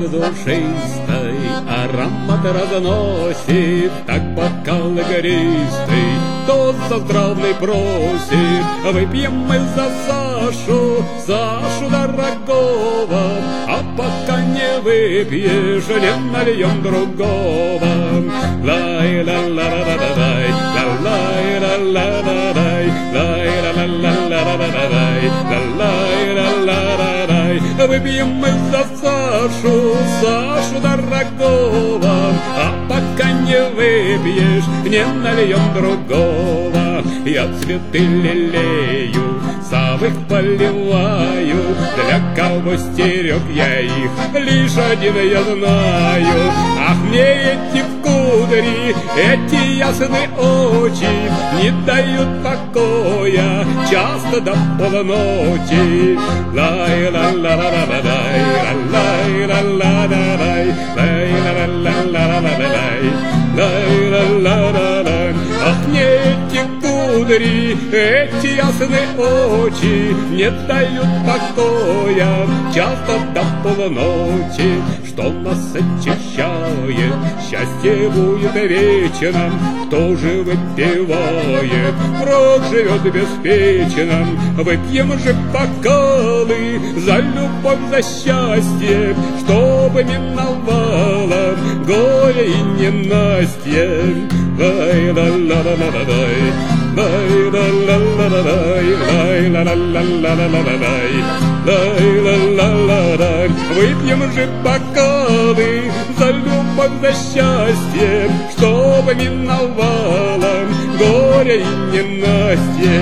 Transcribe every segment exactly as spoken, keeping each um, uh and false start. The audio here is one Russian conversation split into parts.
душистой аромат разносит, так бокал игристый тот за здравный просит. Выпьем мы за Сашу, Сашу дорогого, а пока не выпьешь, не нальем другого. Лай-ла-ла-ла-ла-ла-дай, ла-лай-ла-ла-ла-дай, лай-ла-ла-ла-ла-ла-дай, ла-лай-ла-ла-ла-дай. Выпьем мы за Сашу, Сашу дорогого, а пока не выпьешь, не нальем другого. Я цветы лелею, сам их поливаю, для кого стерег я их, лишь один я знаю. Ах, мне эти кудри, эти ясные очи не дают покоя часто до полночи. Лай-ла-ла-ла-ла-дай, лай-ла-ла-ла-дай, лай-ла-ла-ла-ла-дай, лай-ла-ла-ла-ла. Ах, мне эти кудри, эти ясные очи не дают покоя часто до полночи. Что нас очищает, счастье будет вечным, кто же выпивает, рок живет беспечно. Выпьем же бокалы за любовь, за счастье, чтобы миновало горе и ненастье. Лай-ла-ла-ла-ла-дай, лай-ла-ла-ла-ла-дай, лай-ла-ла-ла-ла-ла-дай, лай-ла-ла-ла-дай. Выпьем же бокалы за любовь, за счастье, чтобы миновало горе и ненастье.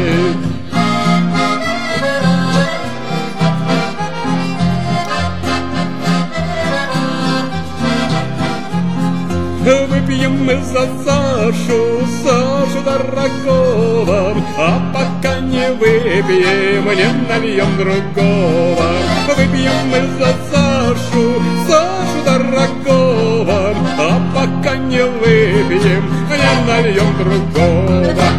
Выпьем мы за Сашу, Сашу дорогого, а пока не выпьем, не нальем другого. Выпьем мы за Сашу, Сашу дорогого, а пока не выпьем, не нальем другого.